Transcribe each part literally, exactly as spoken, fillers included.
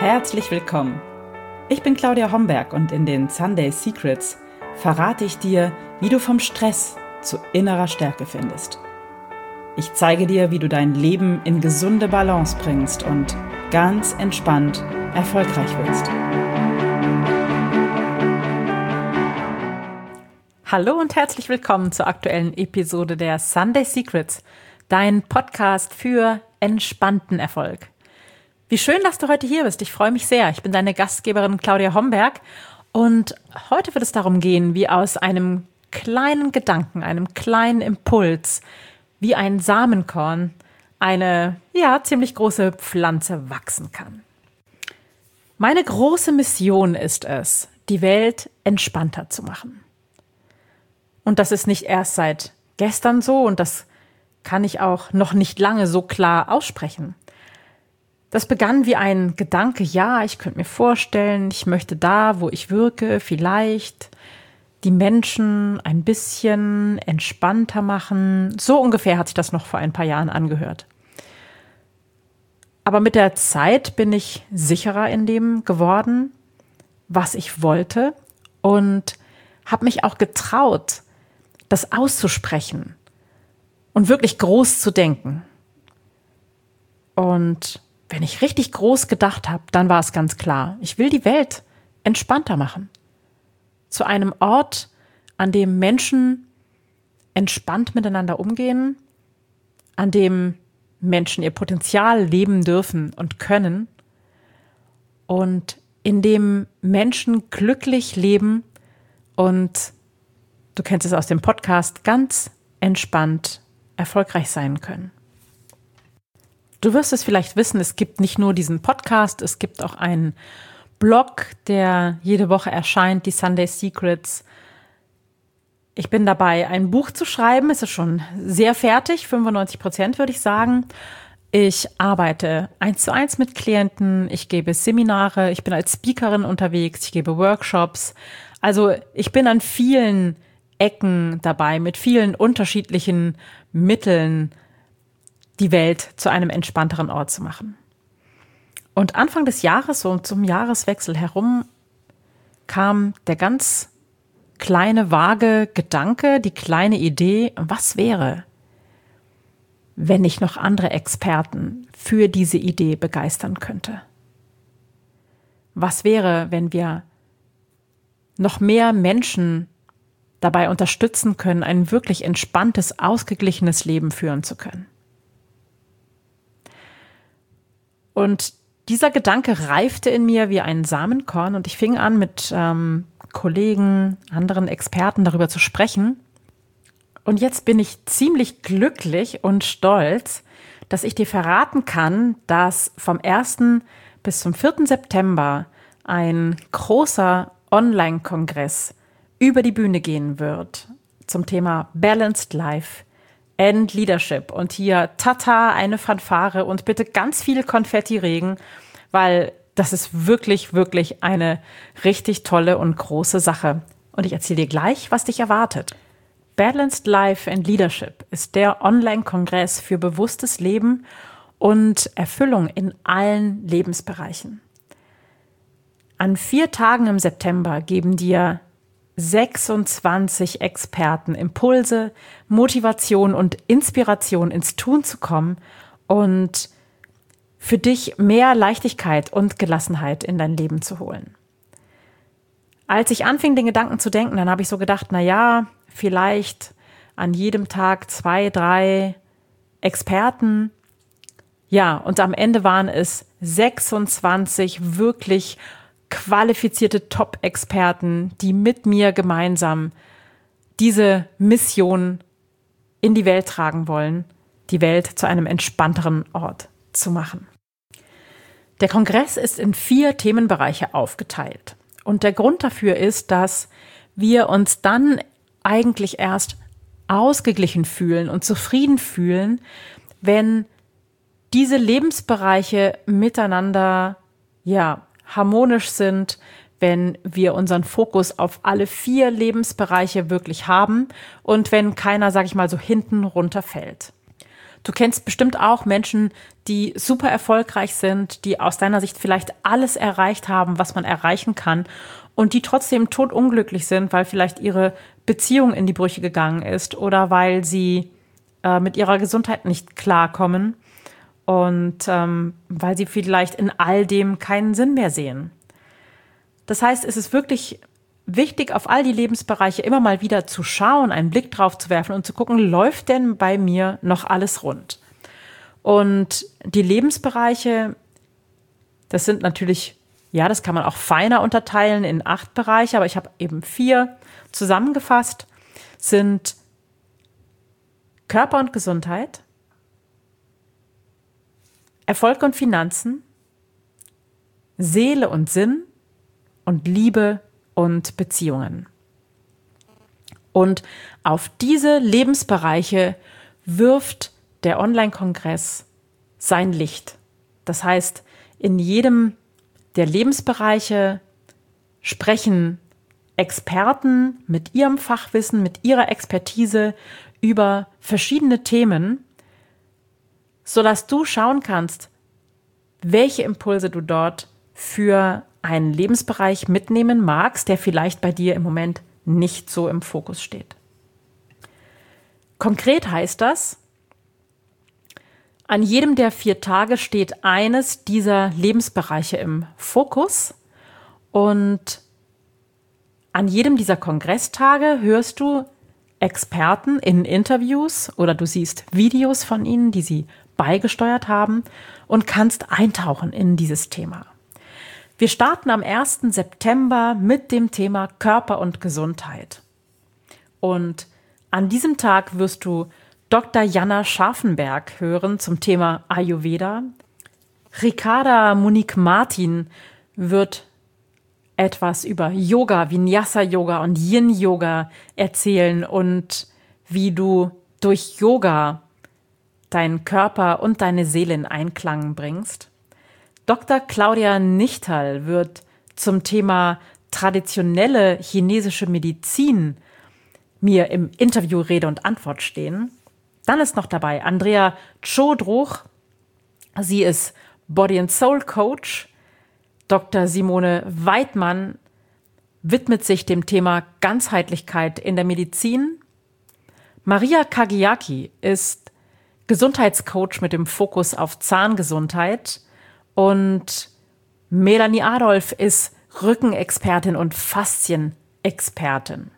Herzlich willkommen. Ich bin Claudia Homberg und in den Sunday Secrets verrate ich dir, wie du vom Stress zu innerer Stärke findest. Ich zeige dir, wie du dein Leben in gesunde Balance bringst und ganz entspannt erfolgreich wirst. Hallo und herzlich willkommen zur aktuellen Episode der Sunday Secrets, dein Podcast für entspannten Erfolg. Wie schön, dass du heute hier bist. Ich freue mich sehr. Ich bin deine Gastgeberin Claudia Homberg und heute wird es darum gehen, wie aus einem kleinen Gedanken, einem kleinen Impuls, wie ein Samenkorn, eine, ja, ziemlich große Pflanze wachsen kann. Meine große Mission ist es, die Welt entspannter zu machen. Und das ist nicht erst seit gestern so und das kann ich auch noch nicht lange so klar aussprechen. Das begann wie ein Gedanke, ja, ich könnte mir vorstellen, ich möchte da, wo ich wirke, vielleicht die Menschen ein bisschen entspannter machen. So ungefähr hat sich das noch vor ein paar Jahren angehört. Aber mit der Zeit bin ich sicherer in dem geworden, was ich wollte und habe mich auch getraut, das auszusprechen und wirklich groß zu denken. Und wenn ich richtig groß gedacht habe, dann war es ganz klar, ich will die Welt entspannter machen. Zu einem Ort, an dem Menschen entspannt miteinander umgehen, an dem Menschen ihr Potenzial leben dürfen und können und in dem Menschen glücklich leben und, du kennst es aus dem Podcast, ganz entspannt erfolgreich sein können. Du wirst es vielleicht wissen, es gibt nicht nur diesen Podcast, es gibt auch einen Blog, der jede Woche erscheint, die Sunday Secrets. Ich bin dabei, ein Buch zu schreiben, es ist schon sehr fertig, fünfundneunzig Prozent würde ich sagen. Ich arbeite eins zu eins mit Klienten, ich gebe Seminare, ich bin als Speakerin unterwegs, ich gebe Workshops. Also ich bin an vielen Ecken dabei, mit vielen unterschiedlichen Mitteln, die Welt zu einem entspannteren Ort zu machen. Und Anfang des Jahres, so zum Jahreswechsel herum, kam der ganz kleine, vage Gedanke, die kleine Idee, was wäre, wenn ich noch andere Experten für diese Idee begeistern könnte? Was wäre, wenn wir noch mehr Menschen dabei unterstützen können, ein wirklich entspanntes, ausgeglichenes Leben führen zu können? Und dieser Gedanke reifte in mir wie ein Samenkorn und ich fing an, mit ähm, Kollegen, anderen Experten darüber zu sprechen. Und jetzt bin ich ziemlich glücklich und stolz, dass ich dir verraten kann, dass vom ersten bis zum vierten September ein großer Online-Kongress über die Bühne gehen wird zum Thema Balanced Life and Leadership. Und hier, tata, eine Fanfare und bitte ganz viel Konfettiregen, weil das ist wirklich, wirklich eine richtig tolle und große Sache. Und ich erzähle dir gleich, was dich erwartet. Balanced Life and Leadership ist der Online-Kongress für bewusstes Leben und Erfüllung in allen Lebensbereichen. An vier Tagen im September geben dir sechsundzwanzig Experten Impulse, Motivation und Inspiration ins Tun zu kommen und für dich mehr Leichtigkeit und Gelassenheit in dein Leben zu holen. Als ich anfing, den Gedanken zu denken, dann habe ich so gedacht, na ja, vielleicht an jedem Tag zwei, drei Experten. Ja, und am Ende waren es sechsundzwanzig wirklich qualifizierte Top-Experten, die mit mir gemeinsam diese Mission in die Welt tragen wollen, die Welt zu einem entspannteren Ort zu machen. Der Kongress ist in vier Themenbereiche aufgeteilt. Und der Grund dafür ist, dass wir uns dann eigentlich erst ausgeglichen fühlen und zufrieden fühlen, wenn diese Lebensbereiche miteinander, ja, harmonisch sind, wenn wir unseren Fokus auf alle vier Lebensbereiche wirklich haben und wenn keiner, sag ich mal, so hinten runterfällt. Du kennst bestimmt auch Menschen, die super erfolgreich sind, die aus deiner Sicht vielleicht alles erreicht haben, was man erreichen kann und die trotzdem totunglücklich sind, weil vielleicht ihre Beziehung in die Brüche gegangen ist oder weil sie äh, mit ihrer Gesundheit nicht klarkommen und ähm, weil sie vielleicht in all dem keinen Sinn mehr sehen. Das heißt, es ist wirklich wichtig, auf all die Lebensbereiche immer mal wieder zu schauen, einen Blick drauf zu werfen und zu gucken, läuft denn bei mir noch alles rund? Und die Lebensbereiche, das sind natürlich, ja, das kann man auch feiner unterteilen in acht Bereiche, aber ich habe eben vier zusammengefasst, sind Körper und Gesundheit, Erfolg und Finanzen, Seele und Sinn und Liebe und Beziehungen. Und auf diese Lebensbereiche wirft der Online-Kongress sein Licht. Das heißt, in jedem der Lebensbereiche sprechen Experten mit ihrem Fachwissen, mit ihrer Expertise über verschiedene Themen, sodass du schauen kannst, welche Impulse du dort für einen Lebensbereich mitnehmen magst, der vielleicht bei dir im Moment nicht so im Fokus steht. Konkret heißt das, an jedem der vier Tage steht eines dieser Lebensbereiche im Fokus und an jedem dieser Kongresstage hörst du Experten in Interviews oder du siehst Videos von ihnen, die sie beigesteuert haben und kannst eintauchen in dieses Thema. Wir starten am ersten September mit dem Thema Körper und Gesundheit. Und an diesem Tag wirst du Doktor Jana Scharfenberg hören zum Thema Ayurveda. Ricarda Monique Martin wird etwas über Yoga, Vinyasa-Yoga und Yin-Yoga erzählen und wie du durch Yoga deinen Körper und deine Seele in Einklang bringst. Doktor Claudia Nichterl wird zum Thema traditionelle chinesische Medizin mir im Interview Rede und Antwort stehen. Dann ist noch dabei Andrea Chodruch. Sie ist Body and Soul Coach. Doktor Simone Weidmann widmet sich dem Thema Ganzheitlichkeit in der Medizin. Maria Kagiaki ist Gesundheitscoach mit dem Fokus auf Zahngesundheit. Und Melanie Adolf ist Rückenexpertin und Faszienexpertin.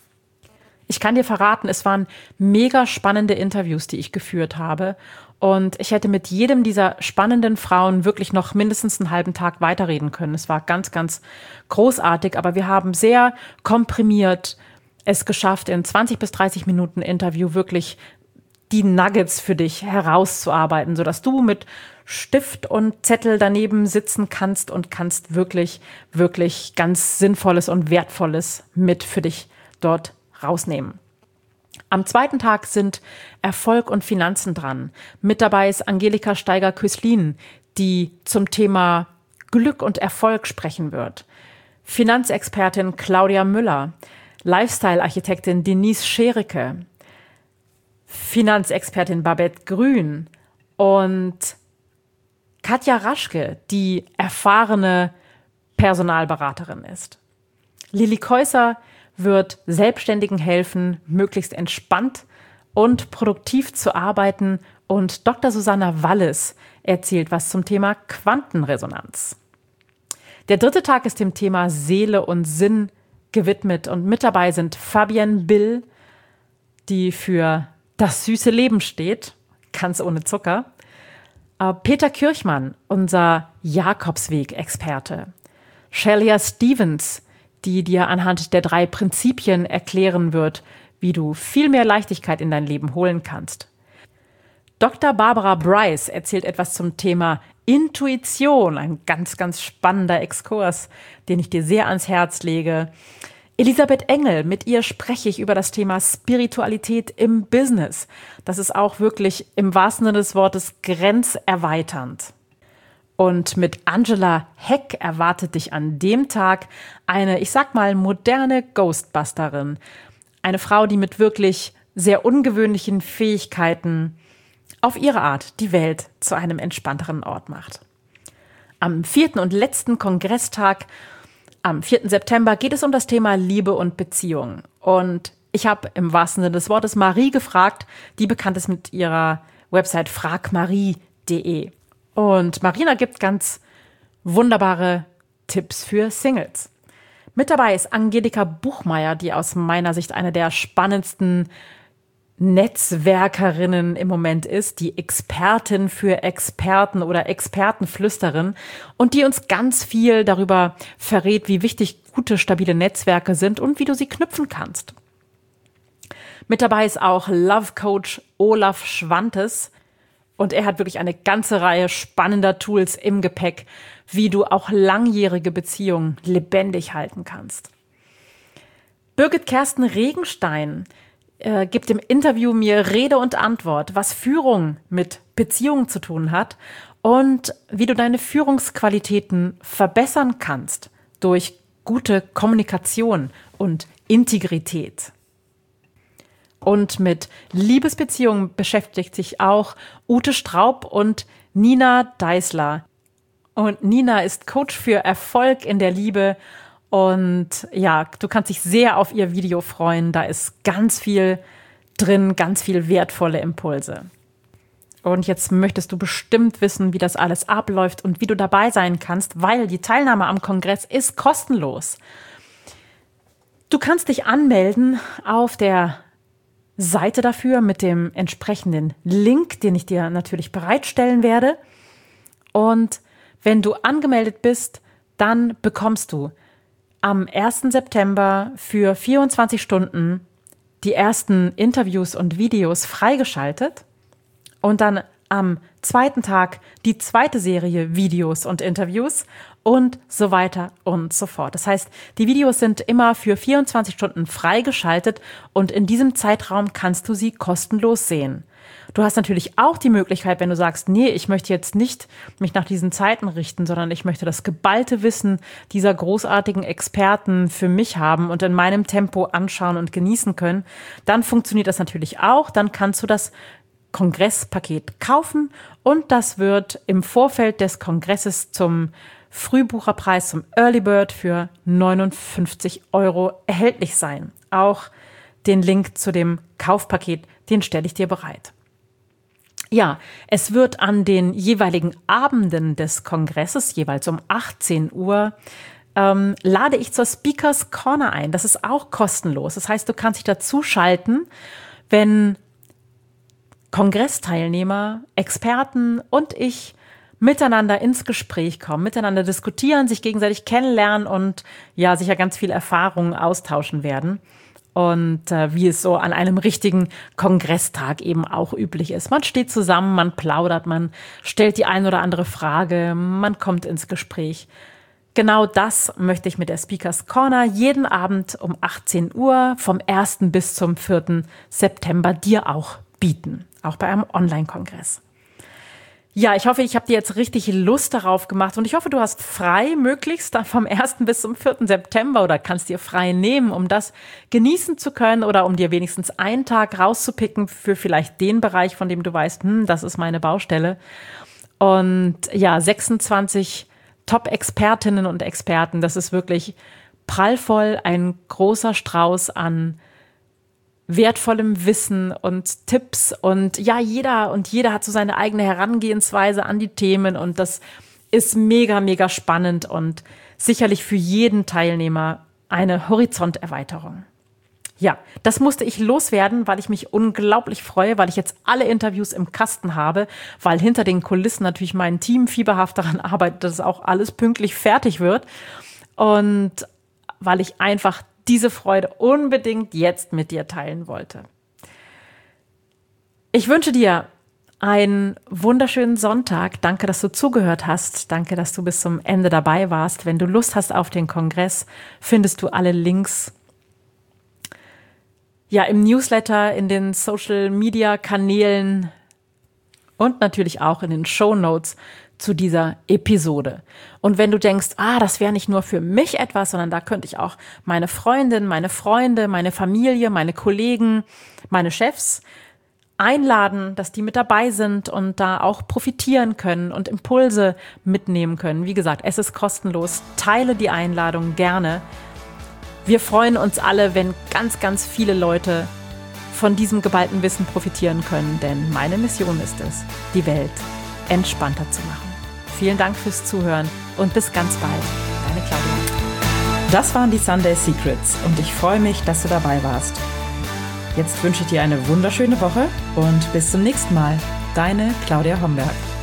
Ich kann dir verraten, es waren mega spannende Interviews, die ich geführt habe. Und ich hätte mit jedem dieser spannenden Frauen wirklich noch mindestens einen halben Tag weiterreden können. Es war ganz, ganz großartig, aber wir haben sehr komprimiert es geschafft, in zwanzig bis dreißig Minuten Interview wirklich die Nuggets für dich herauszuarbeiten, sodass du mit Stift und Zettel daneben sitzen kannst und kannst wirklich, wirklich ganz Sinnvolles und Wertvolles mit für dich dort rausnehmen. Am zweiten Tag sind Erfolg und Finanzen dran. Mit dabei ist Angelika Steiger-Köslin, die zum Thema Glück und Erfolg sprechen wird. Finanzexpertin Claudia Müller, Lifestyle-Architektin Denise Schericke, Finanzexpertin Babette Grün und Katja Raschke, die erfahrene Personalberaterin ist. Lilly Käuser wird Selbstständigen helfen, möglichst entspannt und produktiv zu arbeiten. Und Doktor Susanna Wallis erzählt was zum Thema Quantenresonanz. Der dritte Tag ist dem Thema Seele und Sinn gewidmet. Und mit dabei sind Fabienne Bill, die für das süße Leben steht, ganz ohne Zucker. Peter Kirchmann, unser Jakobsweg-Experte. Shelia Stevens, die dir anhand der drei Prinzipien erklären wird, wie du viel mehr Leichtigkeit in dein Leben holen kannst. Doktor Barbara Bryce erzählt etwas zum Thema Intuition, ein ganz, ganz spannender Exkurs, den ich dir sehr ans Herz lege. Elisabeth Engel, mit ihr spreche ich über das Thema Spiritualität im Business. Das ist auch wirklich im wahrsten Sinne des Wortes grenzerweiternd. Und mit Angela Heck erwartet dich an dem Tag eine, ich sag mal, moderne Ghostbusterin. Eine Frau, die mit wirklich sehr ungewöhnlichen Fähigkeiten auf ihre Art die Welt zu einem entspannteren Ort macht. Am vierten und letzten Kongresstag, am vierten September, geht es um das Thema Liebe und Beziehung. Und ich habe im wahrsten Sinne des Wortes Marie gefragt, die bekannt ist mit ihrer Website frag marie punkt de. Und Marina gibt ganz wunderbare Tipps für Singles. Mit dabei ist Angelika Buchmeier, die aus meiner Sicht eine der spannendsten Netzwerkerinnen im Moment ist, die Expertin für Experten oder Expertenflüsterin und die uns ganz viel darüber verrät, wie wichtig gute, stabile Netzwerke sind und wie du sie knüpfen kannst. Mit dabei ist auch Love Coach Olaf Schwantes und er hat wirklich eine ganze Reihe spannender Tools im Gepäck, wie du auch langjährige Beziehungen lebendig halten kannst. Birgit Kersten Regenstein äh, gibt im Interview mir Rede und Antwort, was Führung mit Beziehungen zu tun hat und wie du deine Führungsqualitäten verbessern kannst durch gute Kommunikation und Integrität. Und mit Liebesbeziehungen beschäftigt sich auch Ute Straub und Nina Deißler. Und Nina ist Coach für Erfolg in der Liebe. Und ja, du kannst dich sehr auf ihr Video freuen. Da ist ganz viel drin, ganz viel wertvolle Impulse. Und jetzt möchtest du bestimmt wissen, wie das alles abläuft und wie du dabei sein kannst, weil die Teilnahme am Kongress ist kostenlos. Du kannst dich anmelden auf der Seite dafür mit dem entsprechenden Link, den ich dir natürlich bereitstellen werde. Und wenn du angemeldet bist, dann bekommst du am ersten September für vierundzwanzig Stunden die ersten Interviews und Videos freigeschaltet und dann am zweiten Tag die zweite Serie Videos und Interviews und so weiter und so fort. Das heißt, die Videos sind immer für vierundzwanzig Stunden freigeschaltet und in diesem Zeitraum kannst du sie kostenlos sehen. Du hast natürlich auch die Möglichkeit, wenn du sagst, nee, ich möchte jetzt nicht mich nach diesen Zeiten richten, sondern ich möchte das geballte Wissen dieser großartigen Experten für mich haben und in meinem Tempo anschauen und genießen können, dann funktioniert das natürlich auch. Dann kannst du das Kongresspaket kaufen und das wird im Vorfeld des Kongresses zum Frühbucherpreis, zum Early Bird für neunundfünfzig Euro erhältlich sein. Auch den Link zu dem Kaufpaket, den stelle ich dir bereit. Ja, es wird an den jeweiligen Abenden des Kongresses, jeweils um achtzehn Uhr, ähm, lade ich zur Speakers Corner ein. Das ist auch kostenlos. Das heißt, du kannst dich dazu schalten, wenn Kongressteilnehmer, Experten und ich miteinander ins Gespräch kommen, miteinander diskutieren, sich gegenseitig kennenlernen und ja, sicher ganz viel Erfahrungen austauschen werden. Und äh, wie es so an einem richtigen Kongresstag eben auch üblich ist. Man steht zusammen, man plaudert, man stellt die ein oder andere Frage, man kommt ins Gespräch. Genau das möchte ich mit der Speakers Corner jeden Abend um achtzehn Uhr vom ersten bis zum vierten September dir auch bieten, auch bei einem Online-Kongress. Ja, ich hoffe, ich habe dir jetzt richtig Lust darauf gemacht und ich hoffe, du hast frei möglichst vom ersten bis zum vierten September oder kannst dir frei nehmen, um das genießen zu können oder um dir wenigstens einen Tag rauszupicken für vielleicht den Bereich, von dem du weißt, hm, das ist meine Baustelle. Und ja, sechsundzwanzig Top-Expertinnen und Experten, das ist wirklich prallvoll, ein großer Strauß an wertvollem Wissen und Tipps und ja, jeder und jeder hat so seine eigene Herangehensweise an die Themen und das ist mega, mega spannend und sicherlich für jeden Teilnehmer eine Horizonterweiterung. Ja, das musste ich loswerden, weil ich mich unglaublich freue, weil ich jetzt alle Interviews im Kasten habe, weil hinter den Kulissen natürlich mein Team fieberhaft daran arbeitet, dass auch alles pünktlich fertig wird und weil ich einfach diese Freude unbedingt jetzt mit dir teilen wollte. Ich wünsche dir einen wunderschönen Sonntag. Danke, dass du zugehört hast. Danke, dass du bis zum Ende dabei warst. Wenn du Lust hast auf den Kongress, findest du alle Links ja im Newsletter, in den Social-Media-Kanälen und natürlich auch in den Shownotes zu dieser Episode. Und wenn du denkst, ah, das wäre nicht nur für mich etwas, sondern da könnte ich auch meine Freundin, meine Freunde, meine Familie, meine Kollegen, meine Chefs einladen, dass die mit dabei sind und da auch profitieren können und Impulse mitnehmen können. Wie gesagt, es ist kostenlos. Teile die Einladung gerne. Wir freuen uns alle, wenn ganz, ganz viele Leute von diesem geballten Wissen profitieren können, denn meine Mission ist es, die Welt entspannter zu machen. Vielen Dank fürs Zuhören und bis ganz bald. Deine Claudia. Das waren die Sunday Secrets und ich freue mich, dass du dabei warst. Jetzt wünsche ich dir eine wunderschöne Woche und bis zum nächsten Mal. Deine Claudia Homberg.